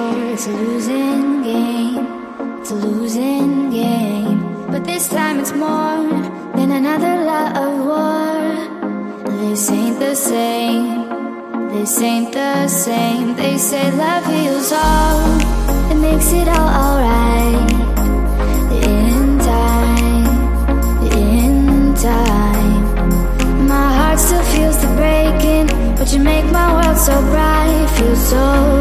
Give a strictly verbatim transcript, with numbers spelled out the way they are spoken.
It's a losing game, it's a losing game. But this time it's more than another love war. This ain't the same, this ain't the same. They say love heals all, it makes it all alright. In time, in time. My heart still feels the breaking, but you make my world so bright. Feels so